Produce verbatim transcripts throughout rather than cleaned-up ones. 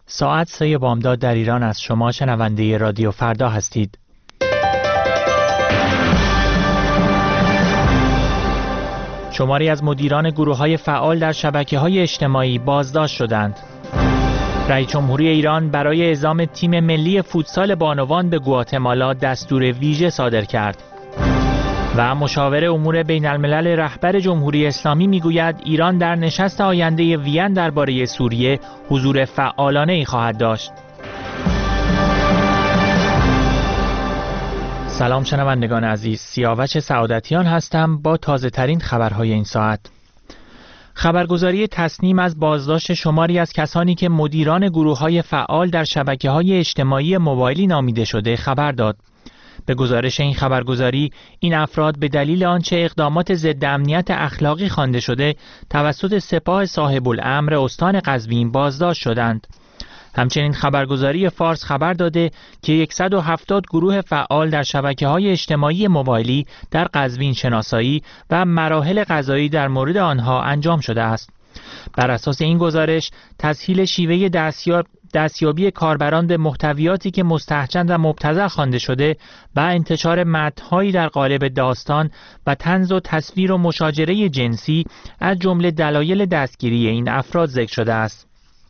ساعت سه بامداد در ایران است. شما شنونده رادیو فردا هستید. شماری از مدیران گروه‌های فعال در شبکه‌های اجتماعی بازداشت شدند. رئیس جمهوری ایران برای اعزام تیم ملی فوتسال بانوان به گواتمالا دستور ویژه صادر کرد. و مشاور امور بین الملل رهبر جمهوری اسلامی میگوید ایران در نشست آینده وین درباره سوریه حضور فعالانه‌ای خواهد داشت. سلام شنوندگان عزیز، سیاوش سعادتیان هستم با تازه ترین خبرهای این ساعت. خبرگزاری تصنیم از بازداشت شماری از کسانی که مدیران گروه‌های فعال در شبکه‌های اجتماعی موبایلی نامیده شده خبر داد. به گزارش این خبرگزاری، این افراد به دلیل آنچه اقدامات ضد امنیت اخلاقی خوانده شده توسط سپاه صاحب الامر استان قزوین بازداشت شدند. همچنین خبرگزاری فارس خبر داده که صد و هفتاد گروه فعال در شبکه‌های اجتماعی موبایلی در قزوین شناسایی و مراحل قضایی در مورد آنها انجام شده است. بر اساس این گزارش، تسهیل شیوه دستیاب دستیابی کاربران به محتویاتی که مستهجن و مبتذل خوانده شده و انتشار متن‌هایی در قالب داستان و طنز و تصویر و مشاجره جنسی از جمله دلایل دستگیری این افراد ذکر شده است.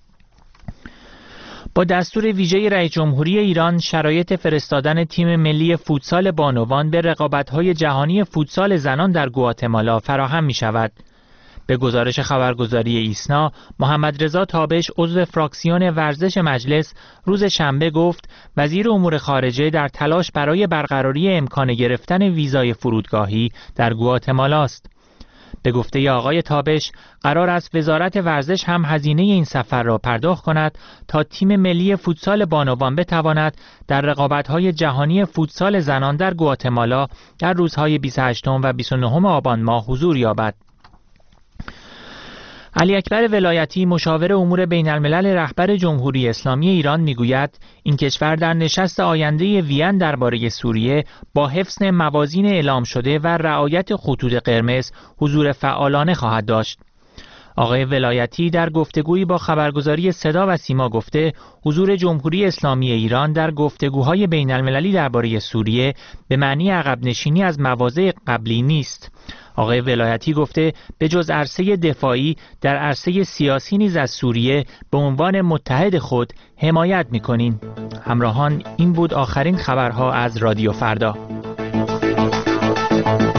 با دستور ویژه رئیس جمهوری ایران، شرایط فرستادن تیم ملی فوتسال بانوان به رقابت‌های جهانی فوتسال زنان در گواتمالا فراهم می‌شود. به گزارش خبرگزاری ایسنا، محمد رضا تابش عضو فراکسیون ورزش مجلس روز شنبه گفت وزیر امور خارجه در تلاش برای برقراری امکان گرفتن ویزای فرودگاهی در گواتمالا است. به گفته آقای تابش، قرار است وزارت ورزش هم هزینه این سفر را پرداخت کند تا تیم ملی فوتسال بانوان بتواند در رقابت‌های جهانی فوتسال زنان در گواتمالا در روزهای بیست و هشتم و بیست و نهم آبان ماه حضور یابد. علی اکبر ولایتی، مشاور امور بین الملل رهبر جمهوری اسلامی ایران میگوید این کشور در نشست آینده وین درباره سوریه با حفظ موازین اعلام شده و رعایت خطوط قرمز حضور فعالانه خواهد داشت. آقای ولایتی در گفتگویی با خبرگزاری صدا و سیما گفته حضور جمهوری اسلامی ایران در گفتگوهای بین المللی درباره سوریه به معنی عقب نشینی از مواضع قبلی نیست. آقای ولایتی گفته به جز عرصه دفاعی در عرصه سیاسی نیز از سوریه به عنوان متحد خود حمایت می‌کنیم. همراهان، این بود آخرین خبرها از رادیو فردا.